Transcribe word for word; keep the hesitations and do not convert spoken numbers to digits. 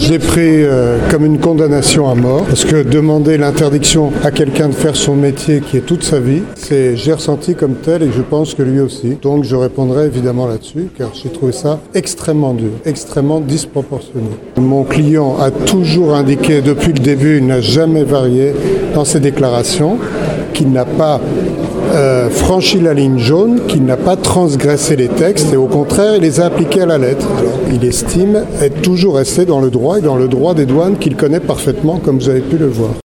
Je l'ai pris euh, comme une condamnation à mort, parce que demander l'interdiction à quelqu'un de faire son métier qui est toute sa vie, c'est, j'ai ressenti comme tel et je pense que lui aussi. Donc je répondrai évidemment là-dessus, car j'ai trouvé ça extrêmement dur, extrêmement disproportionné. Mon client a toujours indiqué depuis le début, il n'a jamais varié dans ses déclarations, qu'il n'a pas euh, franchi la ligne jaune, qu'il n'a pas transgressé les textes et au contraire, il les a appliqués à la lettre. Alors, il estime être toujours resté dans le droit et dans le droit des douanes qu'il connaît parfaitement, comme vous avez pu le voir.